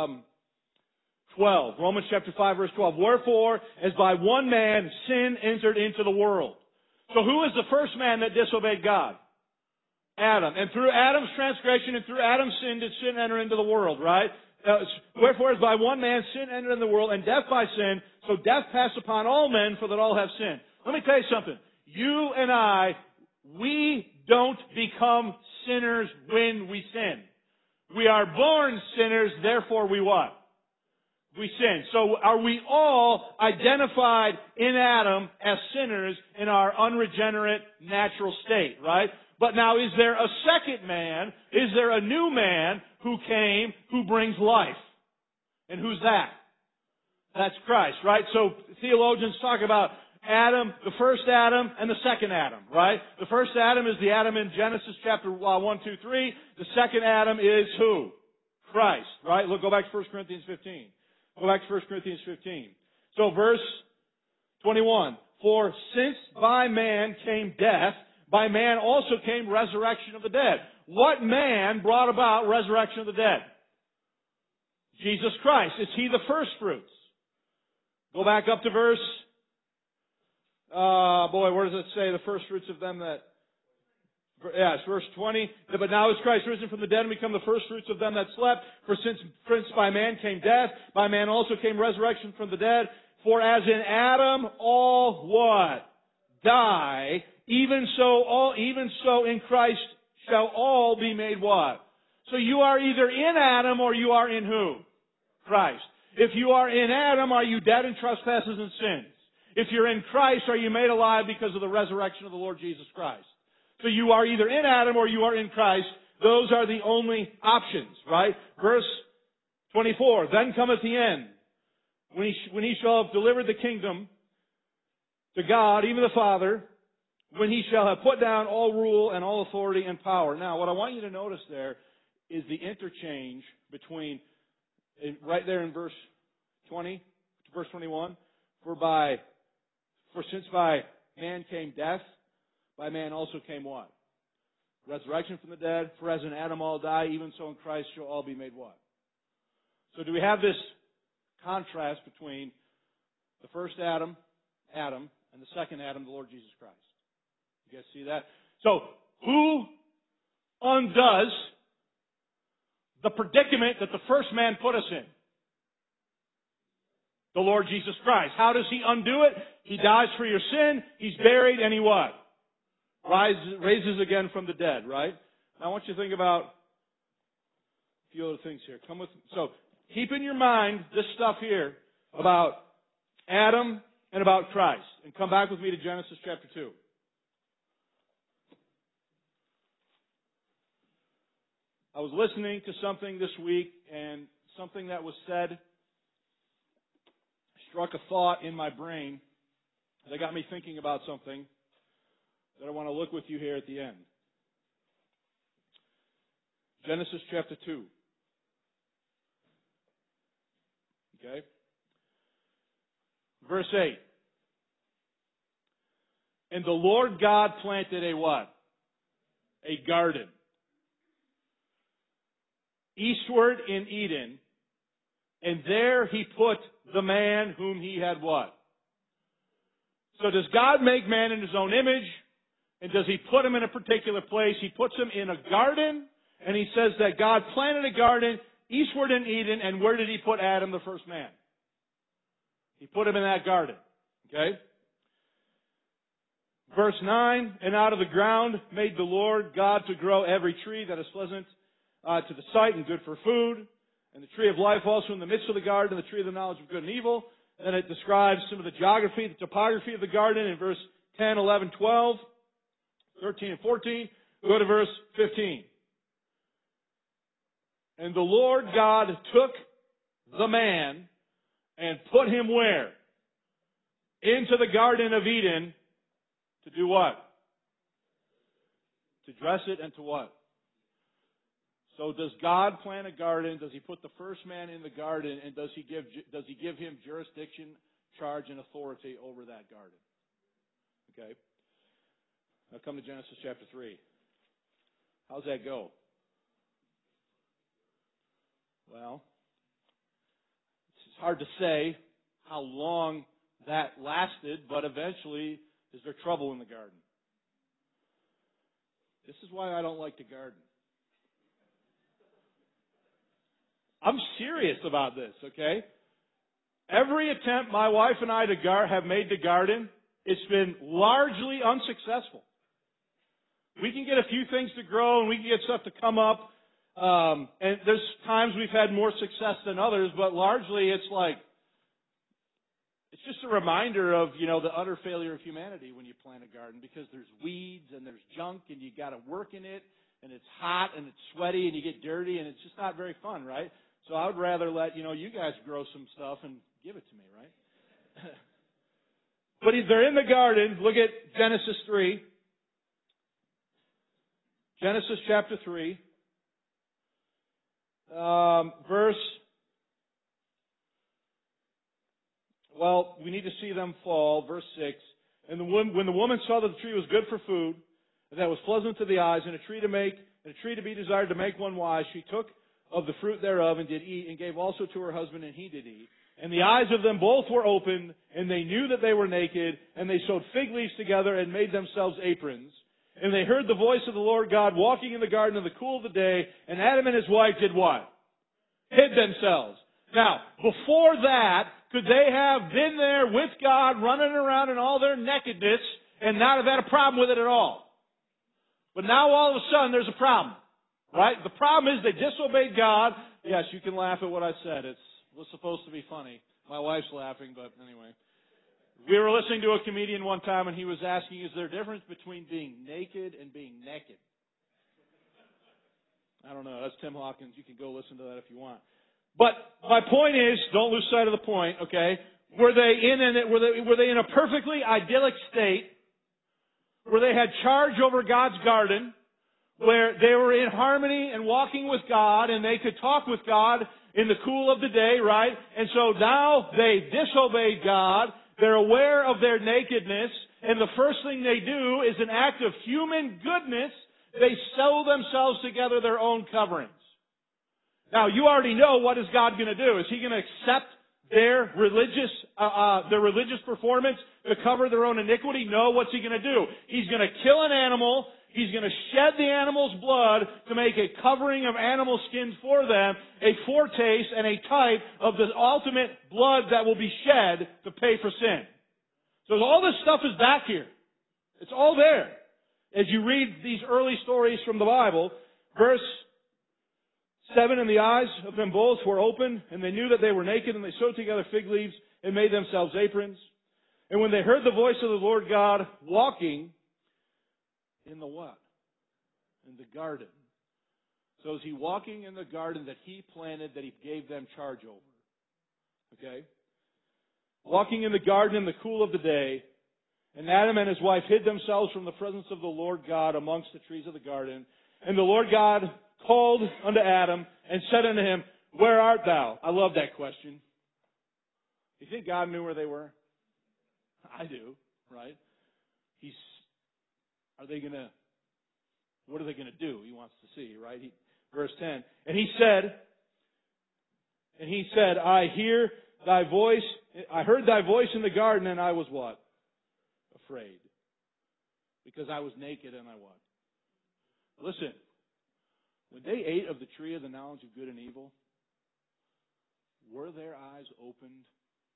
S1: 12. Romans chapter 5, verse 12. Wherefore, as by one man sin entered into the world. So who is the first man that disobeyed God? Adam. And through Adam's transgression and through Adam's sin did sin enter into the world, right? Wherefore, as by one man sin entered into the world, and death by sin, so death passed upon all men, for that all have sinned. Let me tell you something. You and I, we don't become sinners when we sin. We are born sinners, therefore we what? We sin. So are we all identified in Adam as sinners in our unregenerate natural state, right? But now is there a second man, is there a new man who came, who brings life? And who's that? That's Christ, right? So theologians talk about Adam, the first Adam, and the second Adam, right? The first Adam is the Adam in Genesis chapter 1, 2, 3. The second Adam is who? Christ, right? Look, go back to 1 Corinthians 15. Go back to 1 Corinthians 15. So verse 21. For since by man came death, by man also came resurrection of the dead. What man brought about resurrection of the dead? Jesus Christ. Is He the first fruits? Go back up to verse... where does it say the first fruits of them that... Yeah, it's verse 20. But now is Christ risen from the dead and become the first fruits of them that slept. For since by man came death, by man also came resurrection from the dead. For as in Adam all what? Die. Even so in Christ shall all be made what? So you are either in Adam or you are in who? Christ. If you are in Adam, are you dead in trespasses and sins? If you're in Christ, are you made alive because of the resurrection of the Lord Jesus Christ? So you are either in Adam or you are in Christ. Those are the only options, right? Verse 24, then cometh the end, when he shall have delivered the kingdom to God, even the Father, when he shall have put down all rule and all authority and power. Now, what I want you to notice there is the interchange between, right there in verse 20, verse 21, for since by man came death, by man also came what? Resurrection from the dead. For as in Adam all die, even so in Christ shall all be made what? So do we have this contrast between the first Adam, and the second Adam, the Lord Jesus Christ? You guys see that? So who undoes the predicament that the first man put us in? The Lord Jesus Christ. How does He undo it? He dies for your sin. He's buried, and He what? Raises again from the dead, right? Now I want you to think about a few other things here. So keep in your mind this stuff here about Adam and about Christ. And come back with me to Genesis chapter 2. I was listening to something this week, and something that was said struck a thought in my brain that got me thinking about something that I want to look with you here at the end. Genesis chapter 2. Okay? Verse 8. And the Lord God planted a what? A garden. Eastward in Eden. And there he put the man whom he had what? So does God make man in his own image? And does he put him in a particular place? He puts him in a garden. And he says that God planted a garden eastward in Eden. And where did he put Adam, the first man? He put him in that garden. Okay? Verse 9, and out of the ground made the Lord God to grow every tree that is pleasant to the sight and good for food, and the tree of life also in the midst of the garden, and the tree of the knowledge of good and evil. And then it describes some of the geography, the topography of the garden in verse 10, 11, 12, 13, and 14. Go to verse 15. And the Lord God took the man and put him where? Into the Garden of Eden. To do what? To dress it and to what? So does God plant a garden? Does he put the first man in the garden? And does he give him jurisdiction, charge, and authority over that garden? Okay. Now come to Genesis chapter 3. How's that go? Well, it's hard to say how long that lasted, but eventually, is there trouble in the garden? This is why I don't like to garden. I'm serious about this, okay? Every attempt my wife and I have made to garden, it's been largely unsuccessful. We can get a few things to grow and we can get stuff to come up. And there's times we've had more success than others, but largely it's like, it's just a reminder of, the utter failure of humanity when you plant a garden, because there's weeds and there's junk and you got to work in it and it's hot and it's sweaty and you get dirty and it's just not very fun, right? So I would rather let, you guys grow some stuff and give it to me, right? But they're in the garden. Look at Genesis 3. Genesis chapter 3. We need to see them fall. Verse 6. And when the woman saw that the tree was good for food, and that it was pleasant to the eyes, and a tree to be desired to make one wise, she took of the fruit thereof and did eat, and gave also to her husband, and he did eat. And the eyes of them both were opened, and they knew that they were naked, and they sewed fig leaves together and made themselves aprons. And they heard the voice of the Lord God walking in the garden in the cool of the day, and Adam and his wife did what? Hid themselves. Now, before that, could they have been there with God, running around in all their nakedness, and not have had a problem with it at all? But now all of a sudden there's a problem. Right? The problem is they disobeyed God. Yes, you can laugh at what I said. It was supposed to be funny. My wife's laughing, but anyway. We were listening to a comedian one time, and he was asking, is there a difference between being naked and being naked? I don't know. That's Tim Hawkins. You can go listen to that if you want. But my point is, don't lose sight of the point, okay? Were they in a perfectly idyllic state where they had charge over God's garden, where they were in harmony and walking with God, and they could talk with God in the cool of the day, right? And so now they disobeyed God. They're aware of their nakedness, and the first thing they do is an act of human goodness. They sew themselves together their own coverings. Now, you already know, what is God going to do? Is He going to accept their religious performance to cover their own iniquity? No. What's He going to do? He's going to kill an animal. He's going to shed the animal's blood to make a covering of animal skins for them, a foretaste and a type of the ultimate blood that will be shed to pay for sin. So all this stuff is back here. It's all there. As you read these early stories from the Bible, verse 7, and the eyes of them both were open, and they knew that they were naked, and they sewed together fig leaves and made themselves aprons. And when they heard the voice of the Lord God walking in the what? In the garden. So is He walking in the garden that He planted, that He gave them charge over? Okay? Walking in the garden in the cool of the day, and Adam and his wife hid themselves from the presence of the Lord God amongst the trees of the garden. And the Lord God called unto Adam and said unto him, Where art thou? I love that question. You think God knew where they were? I do, right? What are they going to do? He wants to see, right? Verse 10. And he said, I heard thy voice in the garden, and I was what? Afraid. Because I was naked and I what? Listen, when they ate of the tree of the knowledge of good and evil, were their eyes opened?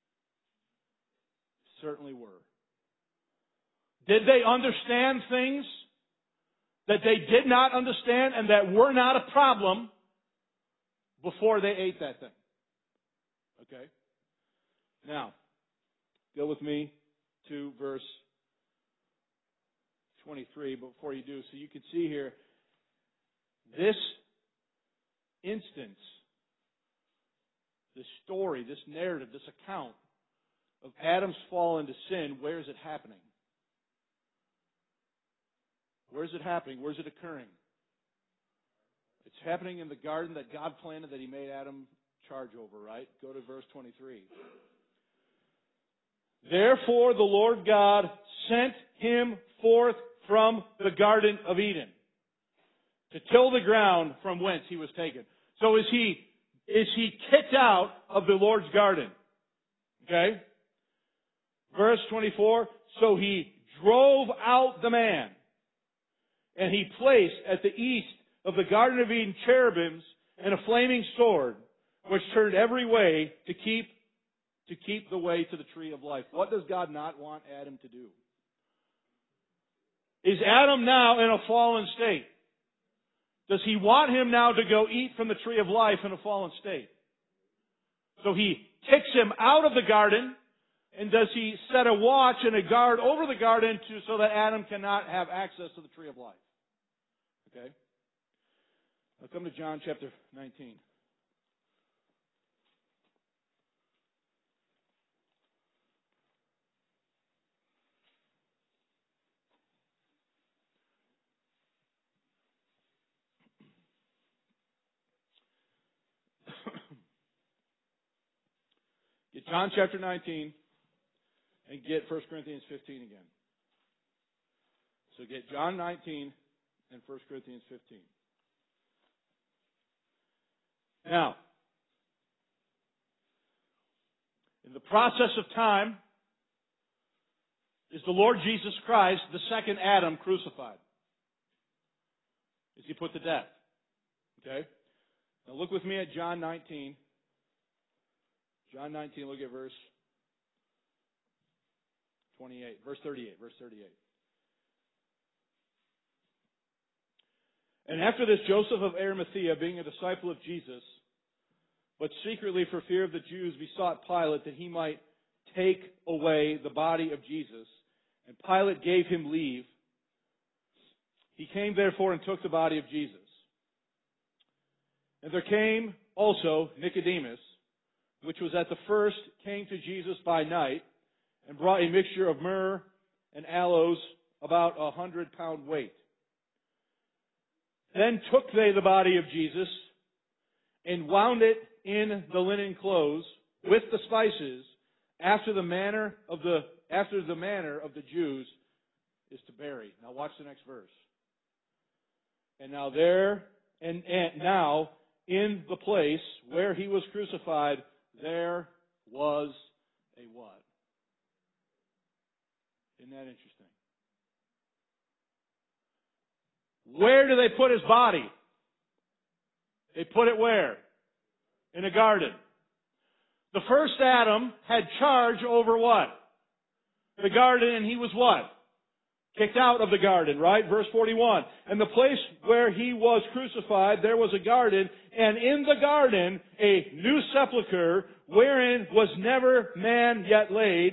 S1: Certainly were. Did they understand things that they did not understand and that were not a problem before they ate that thing? Okay? Now, go with me to verse 23, but before you do, so you can see here, this instance, this story, this narrative, this account of Adam's fall into sin, where is it happening? Where is it happening? Where is it occurring? It's happening in the garden that God planted that He made Adam charge over, right? Go to verse 23. Therefore the Lord God sent him forth from the Garden of Eden to till the ground from whence he was taken. So is he kicked out of the Lord's garden? Okay? Verse 24, so he drove out the man, and he placed at the east of the Garden of Eden cherubims and a flaming sword, which turned every way to keep the way to the tree of life. What does God not want Adam to do? Is Adam now in a fallen state? Does He want him now to go eat from the tree of life in a fallen state? So He kicks him out of the garden, and does He set a watch and a guard over the garden so that Adam cannot have access to the tree of life? Okay? Now come to John chapter 19. Get John chapter 19 and get 1 Corinthians 15 again. So get John 19 and 1 Corinthians 15. Now, in the process of time, is the Lord Jesus Christ, the second Adam, crucified? Is He put to death? Okay? Now look with me at John 19. John 19, look at verse 28. Verse 38. Verse 38. And after this, Joseph of Arimathea, being a disciple of Jesus, but secretly for fear of the Jews, besought Pilate that he might take away the body of Jesus. And Pilate gave him leave. He came therefore and took the body of Jesus. And there came also Nicodemus, which was at the first, came to Jesus by night, and brought a mixture of myrrh and aloes, about 100-pound weight. Then took they the body of Jesus, and wound it in the linen clothes with the spices, after the manner of the Jews is to bury. Now watch the next verse. And now now in the place where he was crucified, there was a what? Isn't that interesting? Where do they put his body? They put it where? In a garden. The first Adam had charge over what? The garden, and he was what? Kicked out of the garden, right? Verse 41. And the place where he was crucified, there was a garden, and in the garden a new sepulchre, wherein was never man yet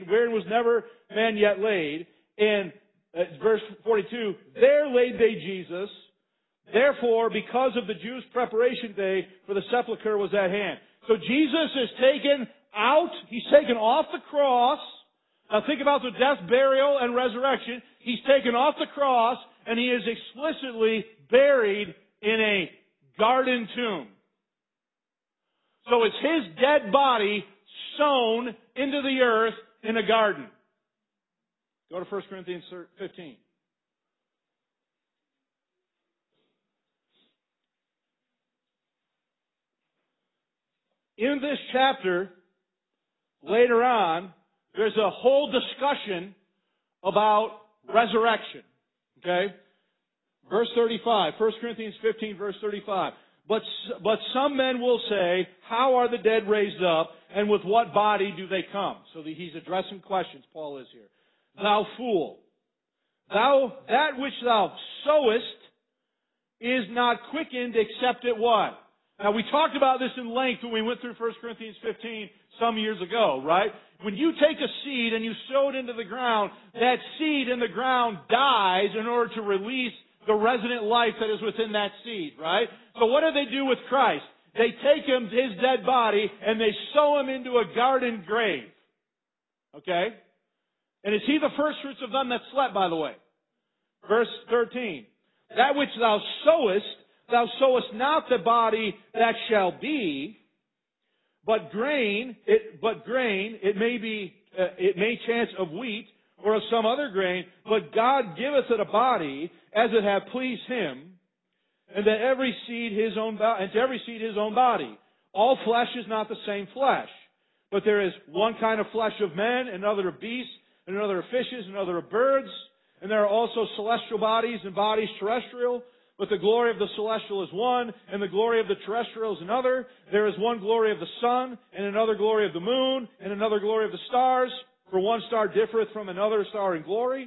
S1: laid. And verse 42, there laid they Jesus. Therefore, because of the Jews' preparation day, for the sepulchre was at hand. So Jesus is taken out. He's taken off the cross. Now think about the death, burial, and resurrection. He's taken off the cross, and he is explicitly buried in a garden tomb. So it's his dead body sown into the earth in a garden. Go to 1 Corinthians 15. In this chapter, later on, there's a whole discussion about resurrection. Okay? Verse 35, 1 Corinthians 15, verse 35. But some men will say, how are the dead raised up, and with what body do they come? So he's addressing questions, Paul is here. Thou fool, that which thou sowest is not quickened except at what? Now, we talked about this in length when we went through 1 Corinthians 15 some years ago, right? When you take a seed and you sow it into the ground, that seed in the ground dies in order to release the resident life that is within that seed, right? So what do with Christ? They take him, his dead body, and they sow him into a garden grave. Okay? And is he the first fruits of them that slept, by the way? Verse 13. That which thou sowest not the body that shall be, but grain, it may chance of wheat, or of some other grain, but God giveth it a body, as it hath pleased him, and that every seed his own body. All flesh is not the same flesh, but there is one kind of flesh of men, another of beasts, and another of fishes, and another of birds, and there are also celestial bodies and bodies terrestrial. But the glory of the celestial is one, and the glory of the terrestrial is another. There is one glory of the sun, and another glory of the moon, and another glory of the stars. For one star differeth from another star in glory.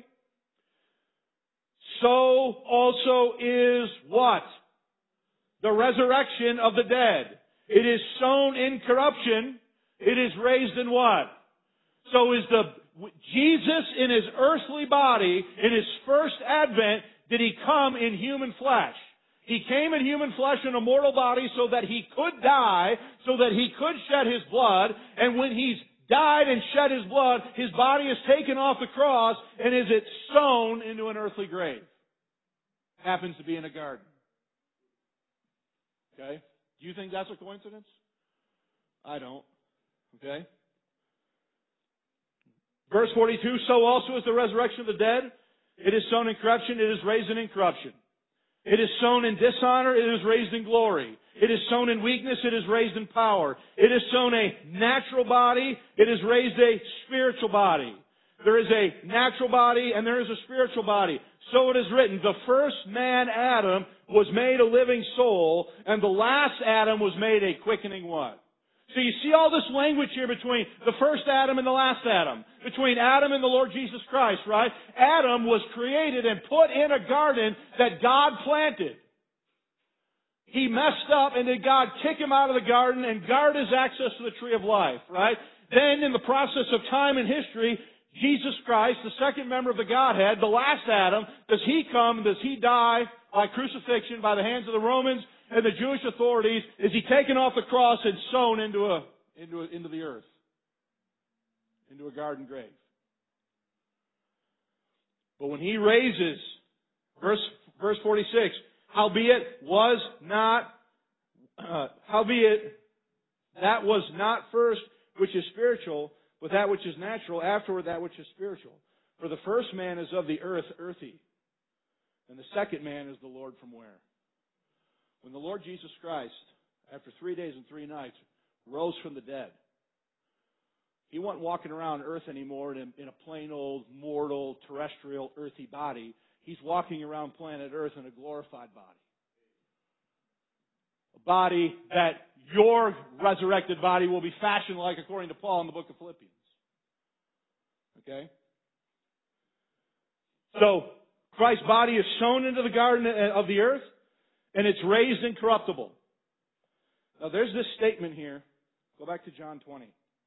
S1: So also is what? The resurrection of the dead. It is sown in corruption. It is raised in what? So is Jesus in his earthly body, in his first advent, did he come in human flesh? He came in human flesh in a mortal body so that he could die, so that he could shed his blood. And when he's died and shed his blood, his body is taken off the cross, and is it sown into an earthly grave? Happens to be in a garden. Okay? Do you think that's a coincidence? I don't. Okay? Verse 42, so also is the resurrection of the dead. It is sown in corruption, it is raised in incorruption. It is sown in dishonor, it is raised in glory. It is sown in weakness, it is raised in power. It is sown a natural body, it is raised a spiritual body. There is a natural body and there is a spiritual body. So it is written, the first man, Adam, was made a living soul, and the last Adam was made a quickening what? So you see all this language here between the first Adam and the last Adam. Between Adam and the Lord Jesus Christ, right? Adam was created and put in a garden that God planted. He messed up, and did God kick him out of the garden and guard his access to the tree of life, right? Then in the process of time and history, Jesus Christ, the second member of the Godhead, the last Adam, does he come, does he die by crucifixion by the hands of the Romans and the Jewish authorities? Is he taken off the cross and sown into the earth? Into a garden grave. But when he raises, verse 46, howbeit that was not first which is spiritual, but that which is natural, afterward that which is spiritual. For the first man is of the earth, earthy, and the second man is the Lord from where? When the Lord Jesus Christ, after 3 days and 3 nights, rose from the dead, he wasn't walking around earth anymore in a plain old, mortal, terrestrial, earthy body. He's walking around planet Earth in a glorified body. A body that your resurrected body will be fashioned like, according to Paul in the book of Philippians. Okay? So, Christ's body is sown into the garden of the earth, and it's raised incorruptible. Now, there's this statement here. Go back to John 20.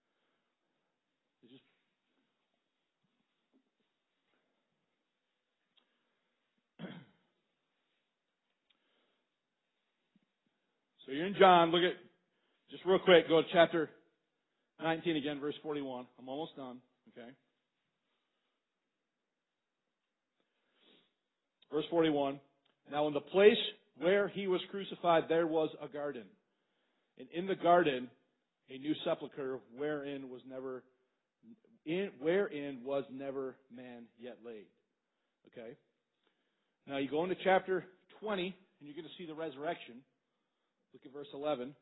S1: So you're in John. Look at, just real quick, go to chapter 19 again, verse 41. I'm almost done. Okay. Verse 41. Now in the place where he was crucified, there was a garden. And in the garden, a new sepulchre wherein was never man yet laid. Okay? Now you go into chapter 20, and you're going to see the resurrection. Look at verse 11.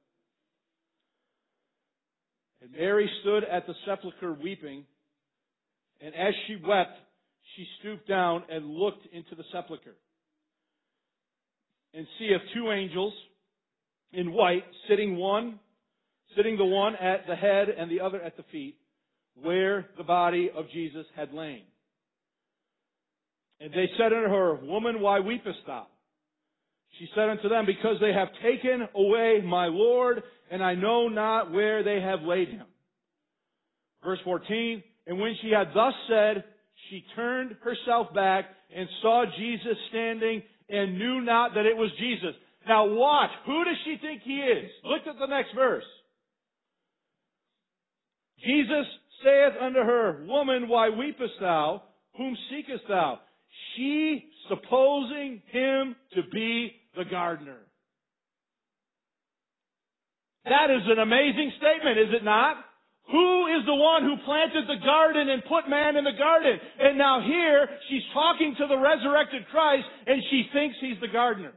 S1: And Mary stood at the sepulchre weeping, and as she wept, she stooped down and looked into the sepulchre, and seeth two angels in white, sitting the one at the head and the other at the feet, where the body of Jesus had lain. And they said unto her, Woman, why weepest thou? She said unto them, Because they have taken away my Lord, and I know not where they have laid him. Verse 14, And when she had thus said, she turned herself back and saw Jesus standing and knew not that it was Jesus. Now watch. Who does she think he is? Look at the next verse. Jesus saith unto her, Woman, why weepest thou? Whom seekest thou? She, supposing him to be the gardener. That is an amazing statement, is it not? Who is the one who planted the garden and put man in the garden? And now here, she's talking to the resurrected Christ, and she thinks he's the gardener.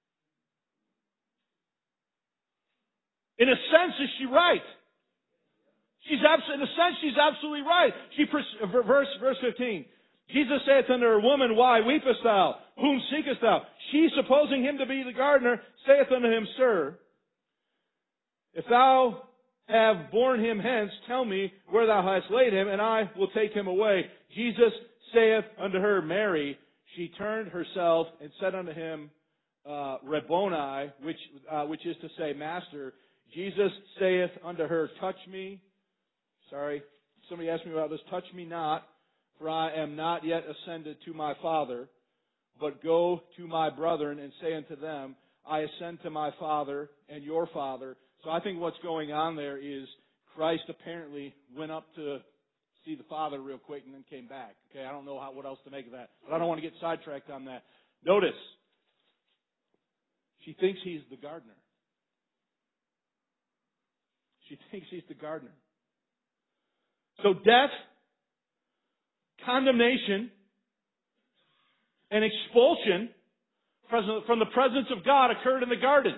S1: In a sense, is she right? In a sense, she's absolutely right. Verse 15. Jesus saith unto her, Woman, why weepest thou? Whom seekest thou? She, supposing him to be the gardener, saith unto him, Sir, if thou have borne him hence, tell me where thou hast laid him, and I will take him away. Jesus saith unto her, Mary. She turned herself and said unto him, Rabboni, which is to say, Master. Jesus saith unto her, Touch me. Sorry, somebody asked me about this. Touch me not, for I am not yet ascended to my Father, but go to my brethren and say unto them, I ascend to my Father and your Father. So I think what's going on there is Christ apparently went up to see the Father real quick and then came back. Okay, I don't know what else to make of that, but I don't want to get sidetracked on that. Notice, she thinks he's the gardener. She thinks he's the gardener. So death, condemnation, and expulsion from the presence of God occurred in the garden.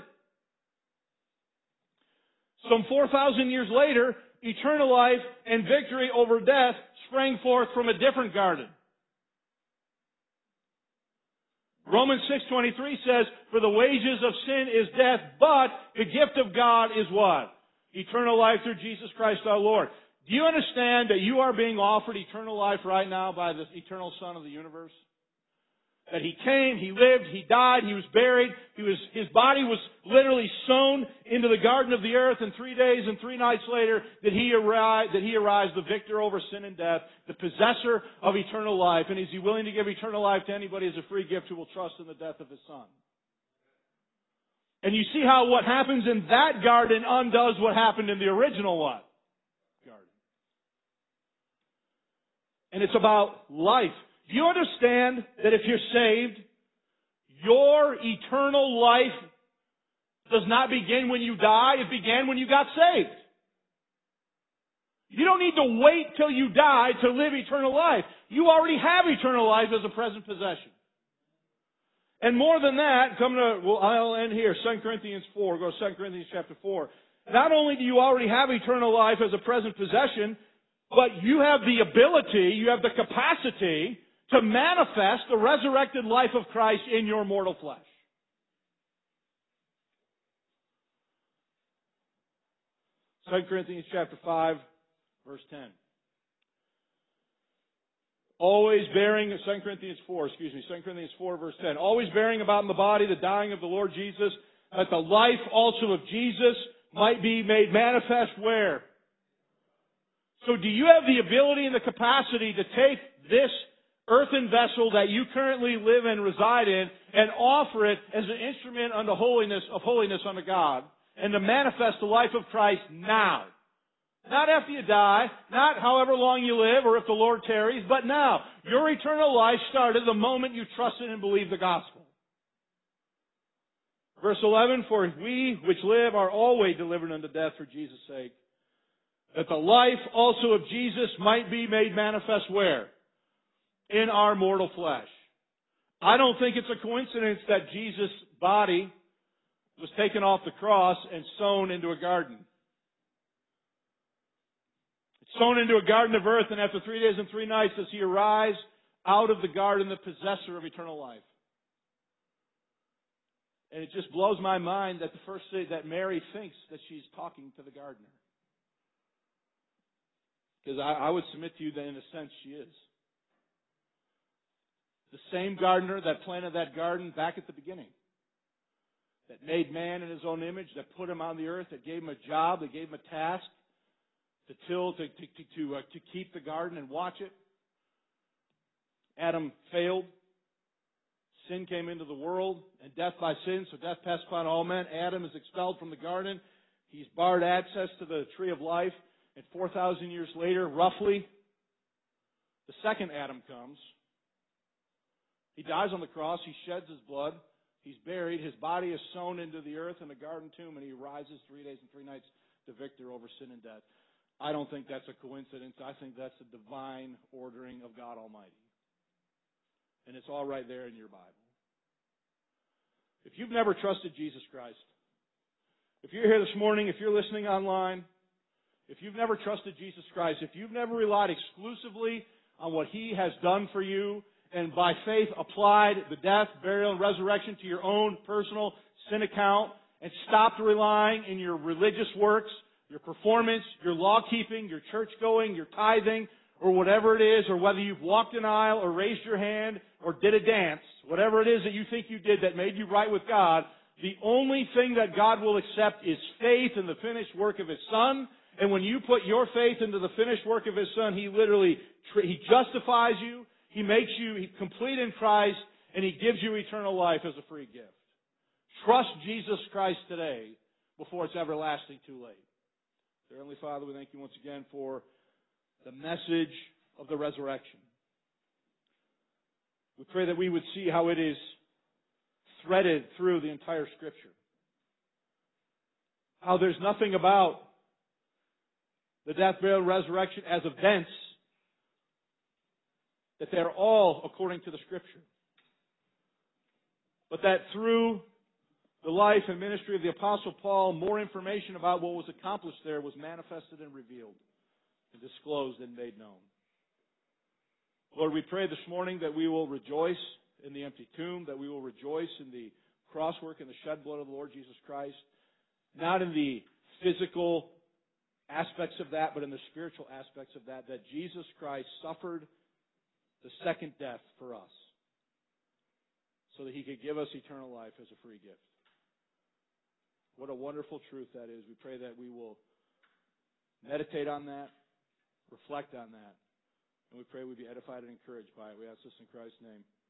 S1: Some 4,000 years later, eternal life and victory over death sprang forth from a different garden. Romans 6:23 says, For the wages of sin is death, but the gift of God is what? Eternal life through Jesus Christ our Lord. Do you understand that you are being offered eternal life right now by the eternal Son of the universe? That He came, He lived, He died, He was buried, His body was literally sown into the garden of the earth, and 3 days and 3 nights later that He arised, the victor over sin and death, the possessor of eternal life. And is He willing to give eternal life to anybody as a free gift who will trust in the death of His Son? And you see how what happens in that garden undoes what happened in the original what? Garden. And it's about life. Do you understand that if you're saved, your eternal life does not begin when you die, it began when you got saved. You don't need to wait till you die to live eternal life. You already have eternal life as a present possession. And more than that, I'll end here, 2 Corinthians 4, go to 2 Corinthians chapter 4. Not only do you already have eternal life as a present possession, but you have the ability, you have the capacity to manifest the resurrected life of Christ in your mortal flesh. Second Corinthians chapter 5, verse 10. Always bearing, 2 Corinthians 4, verse 10. Always bearing about in the body the dying of the Lord Jesus, that the life also of Jesus might be made manifest where? So do you have the ability and the capacity to take this earthen vessel that you currently live and reside in and offer it as an instrument unto holiness unto God, and to manifest the life of Christ now? Not after you die, not however long you live or if the Lord tarries, but now. Your eternal life started the moment you trusted and believed the gospel. Verse 11, For we which live are always delivered unto death for Jesus' sake, that the life also of Jesus might be made manifest where? In our mortal flesh. I don't think it's a coincidence that Jesus' body was taken off the cross and sown into a garden. It's sown into a garden of earth, and after 3 days and 3 nights does he arise out of the garden, the possessor of eternal life. And it just blows my mind that that Mary thinks that she's talking to the gardener. Because I would submit to you that in a sense she is. The same gardener that planted that garden back at the beginning. That made man in his own image, that put him on the earth, that gave him a job, that gave him a task to till, to keep the garden and watch it. Adam failed. Sin came into the world, and death by sin, so death passed upon all men. Adam is expelled from the garden. He's barred access to the tree of life. And 4,000 years later, roughly, the second Adam comes. He dies on the cross. He sheds his blood. He's buried. His body is sown into the earth in a garden tomb, and he rises 3 days and 3 nights the victor over sin and death. I don't think that's a coincidence. I think that's the divine ordering of God Almighty. And it's all right there in your Bible. If you've never trusted Jesus Christ, if you're here this morning, if you're listening online, if you've never trusted Jesus Christ, if you've never relied exclusively on what He has done for you, and by faith applied the death, burial, and resurrection to your own personal sin account, and stopped relying in your religious works, your performance, your law-keeping, your church-going, your tithing, or whatever it is, or whether you've walked an aisle or raised your hand or did a dance, whatever it is that you think you did that made you right with God, the only thing that God will accept is faith in the finished work of His Son. And when you put your faith into the finished work of His Son, He literally, He justifies you, He makes you complete in Christ, and He gives you eternal life as a free gift. Trust Jesus Christ today before it's everlasting too late. Dear Heavenly Father, we thank You once again for the message of the resurrection. We pray that we would see how it is threaded through the entire Scripture. How there's nothing about the death, burial, and resurrection as events, that they're all according to the Scripture. But that through the life and ministry of the Apostle Paul, more information about what was accomplished there was manifested and revealed, and disclosed and made known. Lord, we pray this morning that we will rejoice in the empty tomb, that we will rejoice in the crosswork and the shed blood of the Lord Jesus Christ, not in the physical aspects of that, but in the spiritual aspects of that Jesus Christ suffered the second death for us so that He could give us eternal life as a free gift. What a wonderful truth that is. We pray that we will meditate on that, reflect on that, and we pray we be edified and encouraged by it. We ask this in Christ's name.